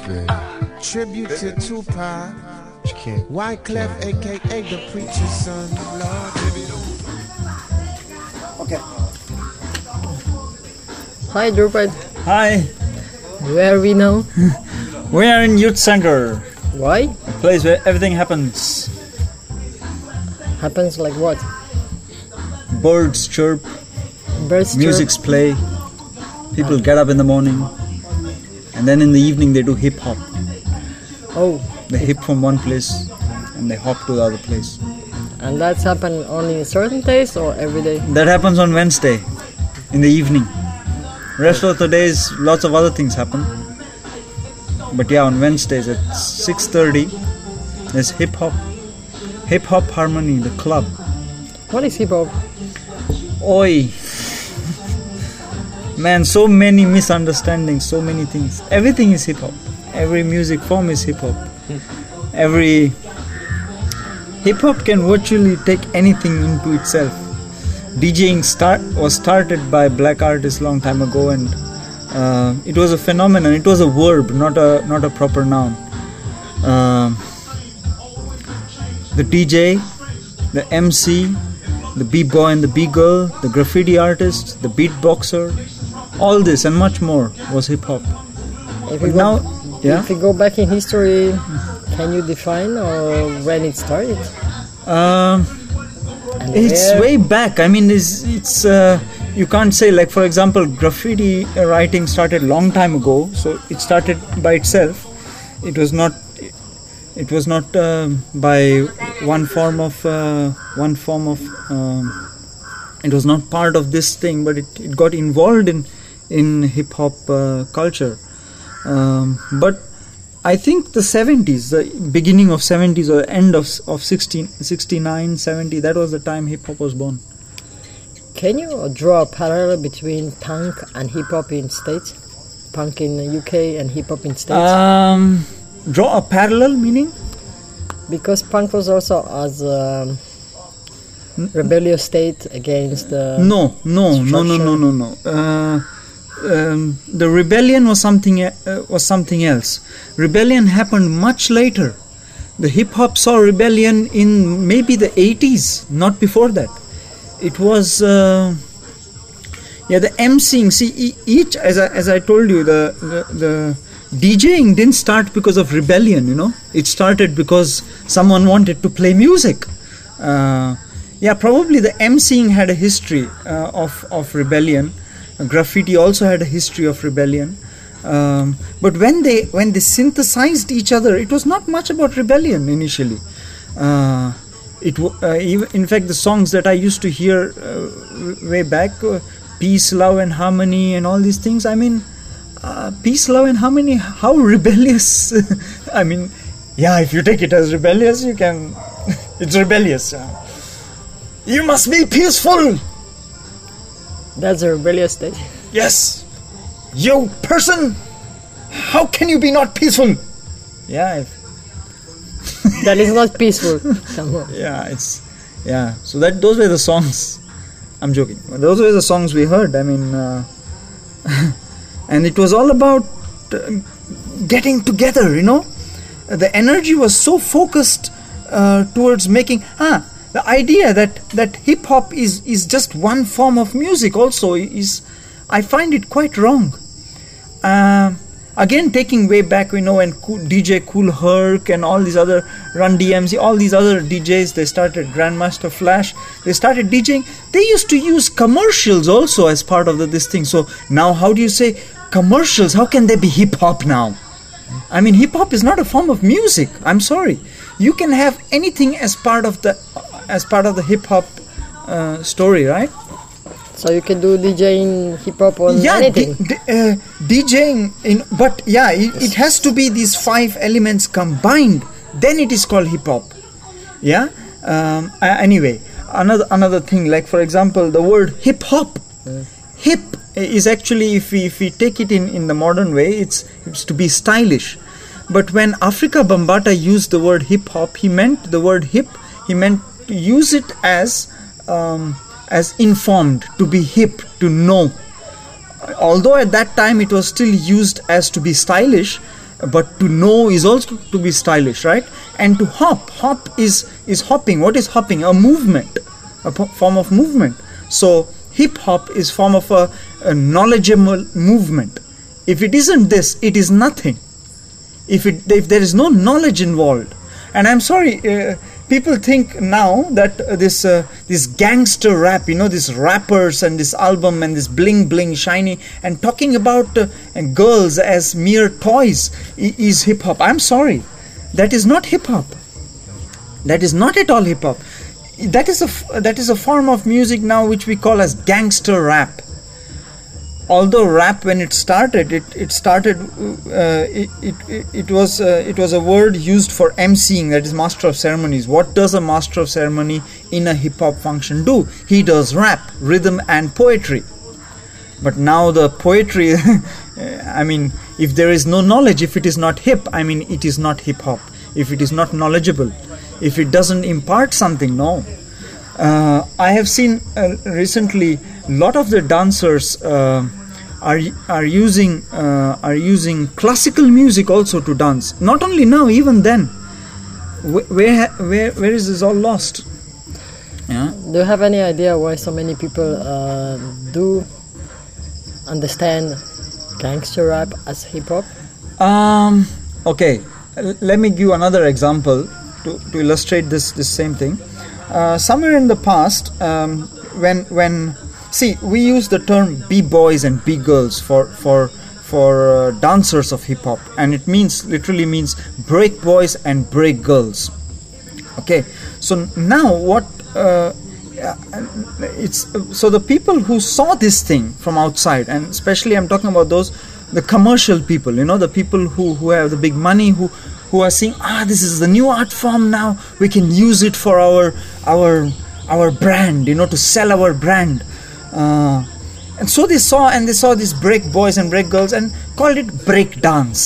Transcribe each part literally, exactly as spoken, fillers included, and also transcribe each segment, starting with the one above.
Yeah. Tribute to Tupac. You can't. Wyclef, aka the preacher's son. Lord. Okay. Hi, Drupad. Hi, Where are we now? we are in Youth Center, Why? a place where everything happens. Happens like what? Birds chirp, Birds chirp? music's play, people get up in the morning, and then in the evening they do hip hop. Oh, They hip from one place and they hop to the other place. and that's happened only in certain days or every day? That happens on Wednesday in the evening. Rest of the days, lots of other things happen. But yeah, on Wednesdays at six thirty, there's hip hop. Hip Hop Harmony, the club. What is hip hop? Oi! Man, so many misunderstandings, so many things. Everything is hip hop. Every music form is hip hop. Every hip hop can virtually take anything into itself. DJing start was started by black artists long time ago, and uh, it was a phenomenon. It was a verb, not a not a proper noun. Uh, the D J, the M C, the b-boy and the b-girl, the graffiti artist, the beatboxer, all this and much more was hip hop. If But you now, go, yeah. if you go back in history, can you define or when it started? Um, And It's where? way back. I mean, it's, it's uh, you can't say, like, for example, graffiti writing started long time ago. So it started by itself. It was not. It was not uh, by one form of uh, one form of. Um, it was not part of this thing, but it, it got involved in in hip hop uh, culture. Um, but I think the seventies, the beginning of seventies or end of of sixteen, sixty-nine, seventy, that was the time hip hop was born. Can you draw a parallel between punk and hip hop in States? Punk in the U K and hip hop in States? Um, draw a parallel meaning? Because punk was also as a rebellious state against the... No, no, no, no, no, no, no. Uh, um, the rebellion was something uh, was something else. Rebellion happened much later. The hip hop saw rebellion in maybe the eighties, not before that. It was uh, yeah the emceeing. See, e- each as I, as I told you, the, the the DJing didn't start because of rebellion. You know, it started because someone wanted to play music. Uh, yeah, probably the emceeing had a history uh, of of rebellion. Graffiti also had a history of rebellion, um, but when they when they synthesized each other, it was not much about rebellion initially. Uh, it w- uh, even, in fact, the songs that I used to hear uh, way back, uh, peace, love, and harmony, and all these things. I mean, uh, peace, love, and harmony. How rebellious! I mean, yeah, if you take it as rebellious, you can. It's rebellious. Uh, you must be peaceful. That's a rebellious state. Yes, you person, how can you be not peaceful? Yeah, if, That is not peaceful. Come on. yeah, it's yeah. So that those were the songs. I'm joking. Those were the songs we heard. I mean, uh, and it was all about uh, getting together. You know, the energy was so focused uh, towards making ah. The idea that, that hip hop is, is just one form of music also is, I find it quite wrong. Uh, again, taking way back, you know, when cool, D J Kool Herc and all these other Run D M C, all these other D Js, they started Grandmaster Flash, they started DJing. They used to use commercials also as part of the, this thing. So now, how do you say commercials? How can they be hip hop now? I mean, hip hop is not a form of music. I'm sorry. You can have anything as part of the as part of the hip hop uh, story, right? So you can do DJing hip hop on Yeah, anything. D- d- uh, DJing in, but yeah, it, it has to be these five elements combined. Then it is called hip hop. Yeah. Um, uh, anyway, another another thing, like for example, the word hip hop. Mm. Hip is actually, if we if we take it in, in the modern way, it's it's to be stylish. But when Afrika Bambaataa used the word hip hop, he meant the word hip. He meant to use it as um, as informed, to be hip, to know. Although at that time it was still used as to be stylish, but to know is also to be stylish, right? And to hop, hop is is hopping. What is hopping? A movement, a p- form of movement. So hip hop is form of a, a knowledgeable movement. If it isn't this, it is nothing. If it if there is no knowledge involved, and I'm sorry, uh, people think now that uh, this uh, this gangster rap, you know, these rappers and this album and this bling bling shiny, and talking about uh, and girls as mere toys i- is hip hop. I'm sorry, that is not hip hop. That is not at all hip hop. That is a f- that is a form of music now which we call as gangster rap. Although rap, when it started, it it started uh, it, it it was uh, it was a word used for emceeing, that is master of ceremonies. What does a master of ceremony in a hip hop function do? He does rap, rhythm, and poetry. But now the poetry, I mean, if there is no knowledge, if it is not hip, I mean, it is not hip hop. If it is not knowledgeable, if it doesn't impart something, no. Uh, I have seen uh, recently a lot of the dancers uh, are are using uh, are using classical music also to dance. Not only now, even then. Where where where, where is this all lost? Yeah. Do you have any idea why so many people uh, do understand gangster rap as hip hop? Um. Okay. L- let me give another example to, to illustrate this this same thing. Uh, somewhere in the past, um, when when see, we use the term b-boys and b-girls for for for uh, dancers of hip hop, and it means literally means break boys and break girls. Okay, so now what? Uh, it's so the people who saw this thing from outside, and especially I'm talking about those the commercial people, you know, the people who who have the big money, who. who are saying, ah, this is the new art form now, we can use it for our our our brand, you know, to sell our brand. Uh, and so they saw, and they saw these break boys and break girls and called it break dance.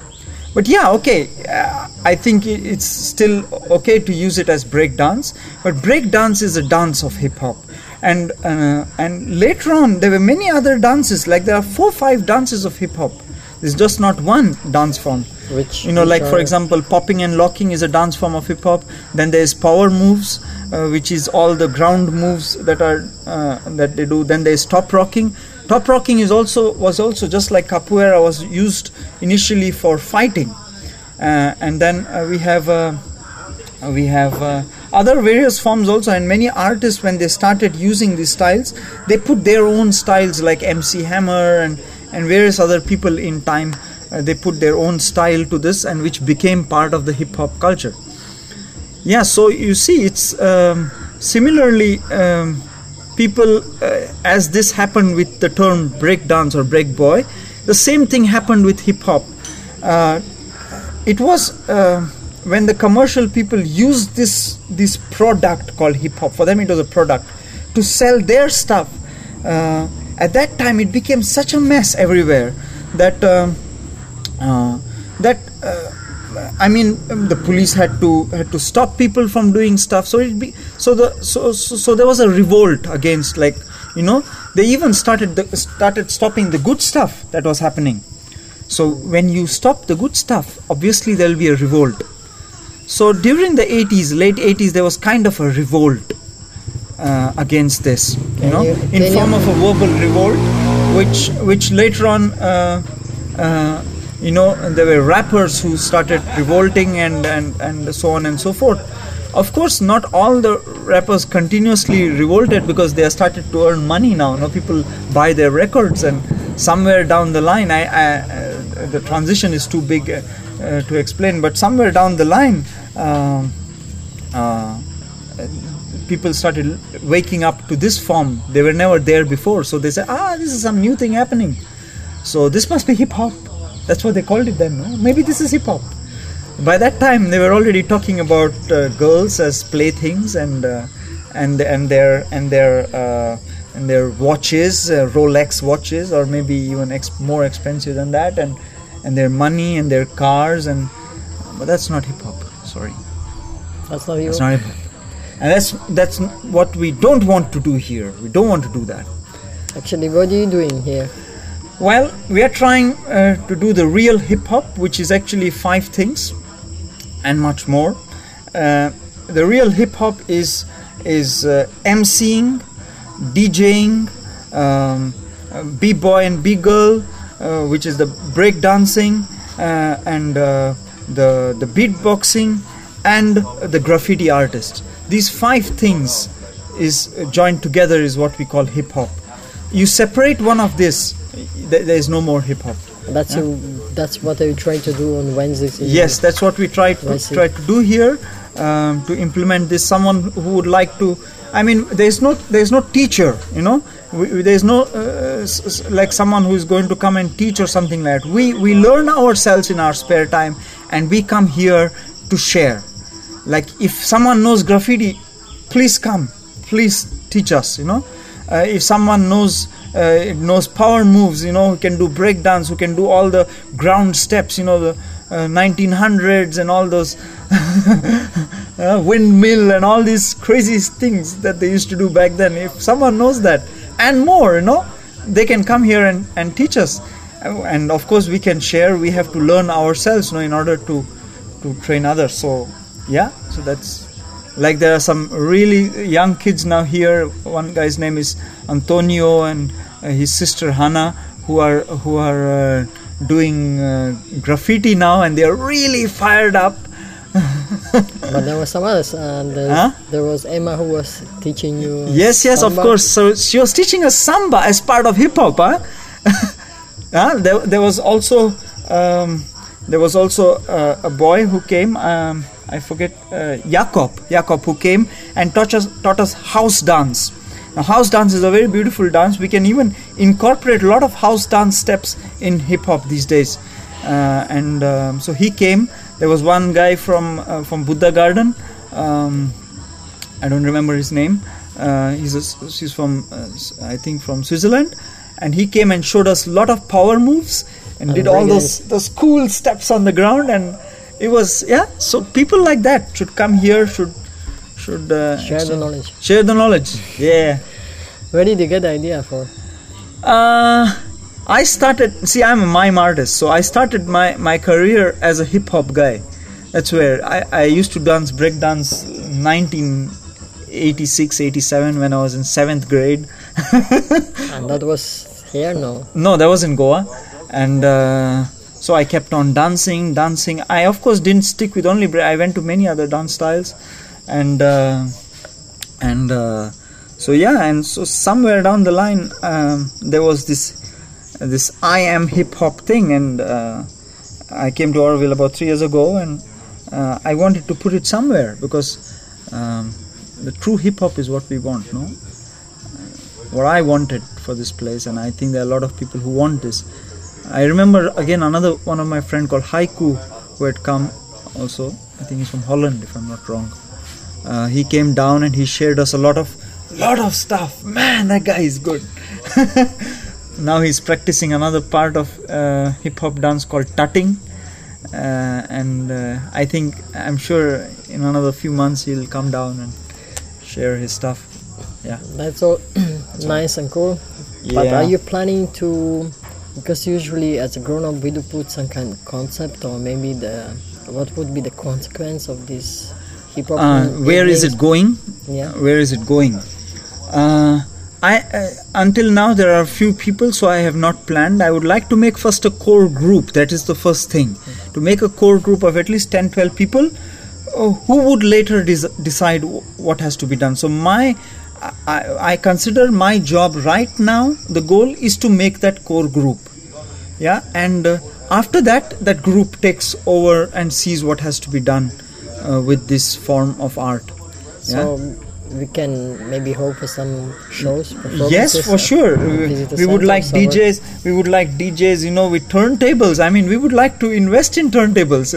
But yeah, okay, uh, I think it, it's still okay to use it as break dance, but break dance is a dance of hip hop. And uh, and later on, there were many other dances, like there are four, five dances of hip hop. There's just not one dance form. Which, you know, which like for are- example, popping and locking is a dance form of hip hop. Then there's power moves, uh, which is all the ground moves that are uh, that they do. Then there's top rocking. Top rocking is also was also just like capoeira was used initially for fighting, uh, and then uh, we have uh, we have uh, other various forms also. And many artists, when they started using these styles, they put their own styles, like M C Hammer and and various other people in time. Uh, they put their own style to this, and which became part of the hip hop culture. Yeah, so you see, it's um, similarly um, people uh, as this happened with the term break dance or break boy, the same thing happened with hip hop. Uh, it was uh, when the commercial people used this this product called hip hop. For them, it was a product to sell their stuff. Uh, at that time, it became such a mess everywhere that. Um, Uh, that uh, I mean, um, the police had to had to stop people from doing stuff. So it be so the so, so so there was a revolt against, like, you know, they even started the, started stopping the good stuff that was happening. So when you stop the good stuff, obviously there will be a revolt. So during the eighties, late eighties, there was kind of a revolt uh, against this, you Can know, you- in can form you- of a verbal revolt, which which later on. Uh, uh, You know, there were rappers who started revolting and, and, and so on and so forth. Of course, not all the rappers continuously revolted, because they are started to earn money now. You know, people buy their records, and somewhere down the line, I, I uh, the transition is too big uh, uh, to explain. But somewhere down the line, uh, uh, people started waking up to this form. They were never there before, so they said, ah, this is some new thing happening. So this must be hip hop. That's what they called it then. No? Maybe this is hip hop. By that time, they were already talking about uh, girls as playthings, and uh, and and their and their uh, and their watches, uh, Rolex watches, or maybe even ex- more expensive than that, and and their money and their cars, and but that's not hip hop. Sorry, That's not you. that's not hip hop, and that's that's what we don't want to do here. We don't want to do that. Actually, what are you doing here? Well, we are trying uh, to do the real hip hop, which is actually five things and much more. Uh, the real hip hop is is uh, emceeing, DJing, um, uh, b-boy and b-girl, uh, which is the break dancing, uh, and uh, the the beatboxing, and the graffiti artist. These five things is joined together is what we call hip hop. You separate one of this, th- there is no more hip hop. That's Yeah. a, that's what I try to do on Wednesdays. in- Yes, that's what we try to I see. try to do here, um, to implement this. Someone who would like to, I mean, there's no there's no teacher, you know. We, we- there's no uh, s- s- like someone who is going to come and teach or something like that. We we learn ourselves in our spare time, and we come here to share. Like if someone knows graffiti, please come, please teach us. You know, uh, if someone knows. Uh, knows power moves, you know, who can do break dance, who can do all the ground steps, you know, the uh, nineteen hundreds and all those uh, windmill and all these crazy things that they used to do back then. If someone knows that and more, you know, they can come here and, and teach us. Uh, and of course we can share. We have to learn ourselves, you know, in order to to train others. So yeah, so that's like there are some really young kids now here. One guy's name is Antonio, and uh, his sister Hannah, who are who are uh, doing uh, graffiti now, and they are really fired up. But there were some others, and there's- Huh? there was Emma who was teaching you. Yes, yes, of samba. course. So she was teaching us samba as part of hip hop. Huh? Huh? There, there was also um, there was also uh, a boy who came. Um, I forget uh, Jakob. Jakob who came and taught us taught us house dance. Now, house dance is a very beautiful dance. We can even incorporate a lot of house dance steps in hip hop these days. Uh, and um, so he came. There was one guy from uh, from Buddha Garden. Um, I don't remember his name. Uh, he's a, he's from uh, I think from Switzerland, and he came and showed us a lot of power moves and And did all breakdance. those those cool steps on the ground. And it was yeah. So people like that should come here. Should should uh, Share the knowledge. share the knowledge. Yeah. Where did you get the idea for? Uh, I started, see, I'm a mime artist, so I started my, my career as a hip hop guy. That's where I, I used to dance, break dance nineteen eighty-six, eighty-seven when I was in seventh grade. And that was here, no? No, that was in Goa. And uh, so I kept on dancing, dancing. I, of course, didn't stick with only break. I went to many other dance styles. And, uh, and, uh, so yeah, and so somewhere down the line, um, there was this this I am hip hop thing, and uh, I came to Auroville about three years ago, and uh, I wanted to put it somewhere because um, the true hip hop is what we want, no? What I wanted for this place, and I think there are a lot of people who want this. I remember again another one of my friend called Haiku, who had come also. I think he's from Holland, if I'm not wrong. Uh, he came down and he shared us a lot of lot of stuff. Man, that guy is good. Now he's practicing another part of uh, hip hop dance called tutting, uh, and uh, I think I'm sure in another few months he'll come down and share his stuff. Yeah. That's all nice and cool. But Yeah. are you planning to? Because usually, as a grown-up, we do put some kind of concept, or maybe the what would be the consequence of this hip hop? Uh, where is it going? Yeah. Where is it going? Uh, I uh, until now there are a few people, so I have not planned. I would like to make first a core group. That is the first thing. To make a core group of at least ten, twelve people uh, who would later des- decide w- what has to be done. So my I, I consider my job right now, the goal is to make that core group. Yeah, and uh, after that, that group takes over and sees what has to be done uh, with this form of art. So we can maybe hope for some shows. Yes, performances, for uh, sure. We, visit the we would center like somewhere. D Js. We would like D Js, you know, with turntables. I mean, we would like to invest in turntables.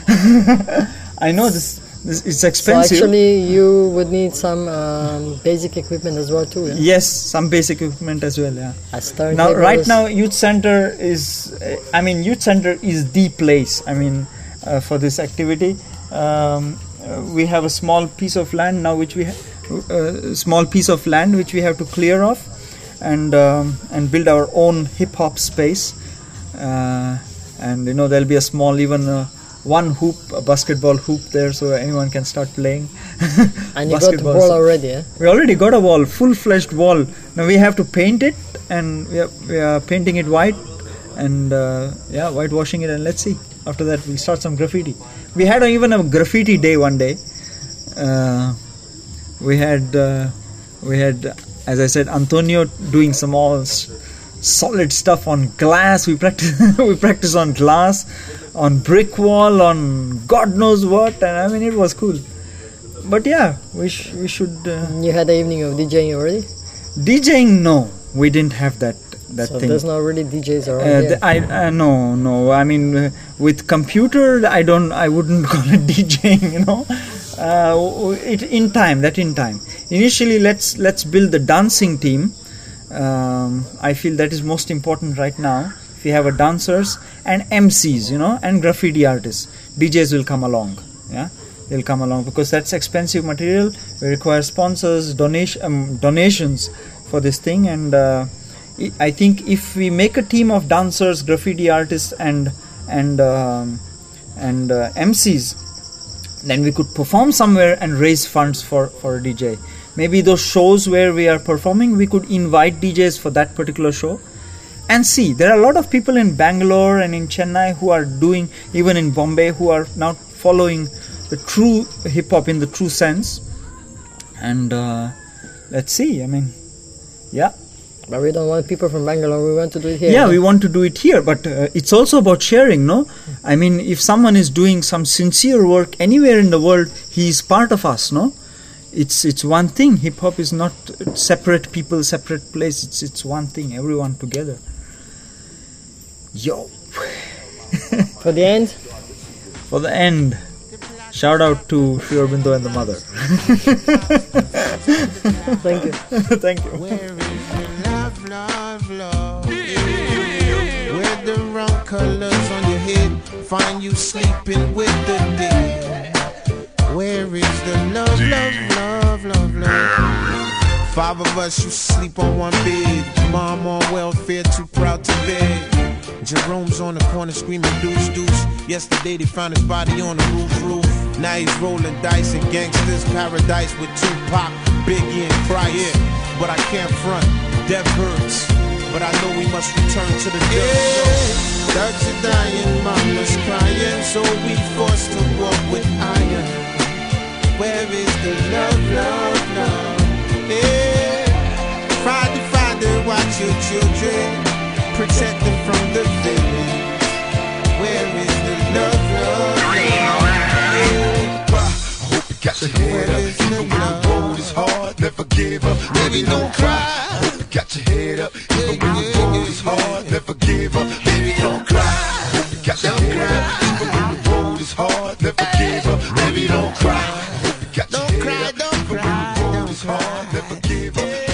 I know this, this it's So expensive. actually, you would need some um, basic equipment as well too. Yeah? Yes, some basic equipment as well. Yeah. As turntables. Now, right now, youth center is. uh, I mean, youth center is the place. I mean, uh, for this activity, um, uh, we have a small piece of land now, which we ha- uh, small piece of land which we have to clear off. and um, and build our own hip hop space. Uh, and you know there'll be a small even uh, one hoop, a basketball hoop there, so anyone can start playing. And you got the wall already, eh? We already got a wall, full-fledged wall. Now we have to paint it, and we are, we are painting it white, and uh, yeah, whitewashing it, and let's see. After that, we'll start some graffiti. We had a, even a graffiti day one day. Uh, we had, uh, we had, as I said, Antonio doing some all s- solid stuff on glass. We practice, we practice on glass, on brick wall, on God knows what, and I mean it was cool. But yeah, we sh- we should. Uh, You had the evening of DJing already? DJing, no, we didn't have that that so thing. there's not really D Js around Uh, here. the, I uh, no no. I mean, uh, with computer, I don't. I wouldn't call it DJing. You know, uh, it in time. That in time. Initially, let's let's build the dancing team. Um, I feel that is most important right now. If you have a dancers and M Cs, you know, and graffiti artists, D Js will come along. Yeah, they'll come along because that's expensive material. We require sponsors, donation, um, donations for this thing, and uh, I think if we make a team of dancers, graffiti artists, and and um, and uh, M Cs, then we could perform somewhere and raise funds for for a D J. Maybe those shows where we are performing, we could invite D Js for that particular show. And see, there are a lot of people in Bangalore and in Chennai who are doing, even in Bombay, who are now following the true hip-hop in the true sense. And uh, let's see, I mean, yeah. But we don't want people from Bangalore, we want to do it here. Yeah, no? we want to do it here, but uh, it's also about sharing, no? I mean, if someone is doing some sincere work anywhere in the world, he is part of us, no? It's it's one thing. Hip-hop is not separate people, separate place. It's it's one thing, everyone together. Yo. For the end? For the end, shout out to Sri Aurobindo and the mother. Thank you. Thank you. Where is the love, love, love? Where the wrong colors on your head find you sleeping with the dead? Where is the love, love, love, love, love? Five of us, you sleep on one bed. Mom on welfare, too proud to beg. Jerome's on the corner screaming deuce, deuce. Yesterday they found his body on the roof, roof. Now he's rolling dice in Gangsta's Paradise with Tupac, Biggie and Christ. But I can't front, death hurts. But I know we must return to the dirt. Yeah. Dogs are dying, mama's crying, so we forced to walk with iron. Where is the love, love, love? Yeah. Father, Father, watch your children, protect them from the villain. Where is the love, love, love? Yeah. I hope you got your head up, even when the road is hard, never give up, baby, don't cry. I hope you got your head up, even when the road is hard, never give up, baby, don't cry. I hope you got your head up, even when the road is hard, never give up, baby, don't cry. I hope you got your head up, even when the road is hard, never give up.